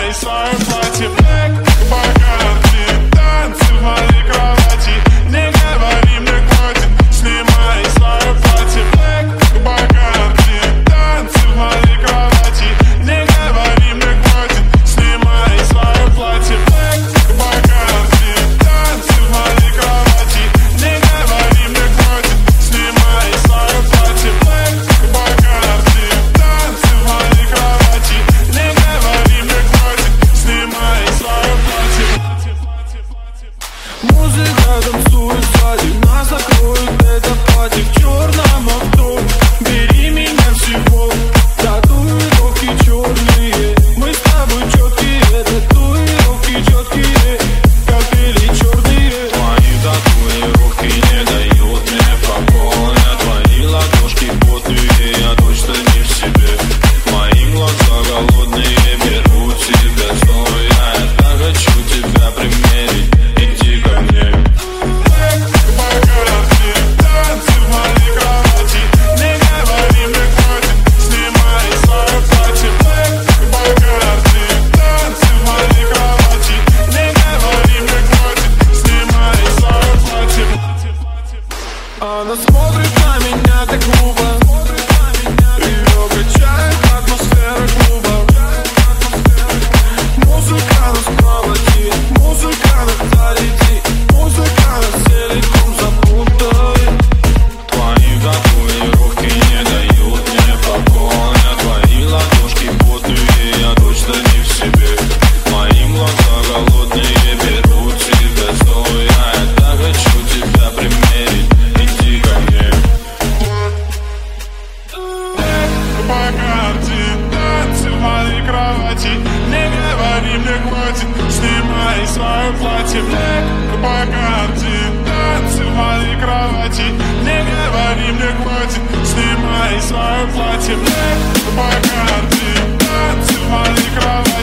Снимай свое платье, Black Bacardi, танцы в моей кровати. Не говори мне хватит. Снимай свое платье, Black Bacardi, танцы в моей кровати. Не говори мне хватит. Снимай свое платье, Black Bacardi, танцы в моей кровати. Не говори мне хватит. Снимай свое платье, Black Bacardi, танцы в моей кровати. Не говори мне хватит. Снимай свое платье. Музыка танцует сзади, нас закроет это пати в черном авто. Бери меня всего, татуировки черные. Мы с тобой четкие, татуировки четкие, капели черные. Твои татуировки не дают мне покоя. Твои ладошки потные, я точно не в себе. Мои глаза голодные, берут тебя стоя. Я так хочу тебя примерить, иди ко мне. Black Bacardi, танцы в моей кровати. Не говори мне хватит. Снимай свое платье, Black Bacardi, танцы в моей кровати. Не говори мне хватит. Снимай свое платье. Она смотрит на меня так грубо, ее качает атмосфера клуба. Музыка нас проводит, музыка нас зарядит, музыка нас целиком запутает. Твои татуировки не дают мне покоя. Твои ладошки потные, я точно не в себе. Мои глаза голодные, берут тебя стоя. Я так хочу тебя примерить, иди ко мне. Bacardi, танцы в моей кровати. Не говори мне хватит. Снимай свое платье, Black Bacardi, танцы в моей кровати. Не говори мне хватит. Снимай свое платье, Black Bacardi, танцы в моей кровати.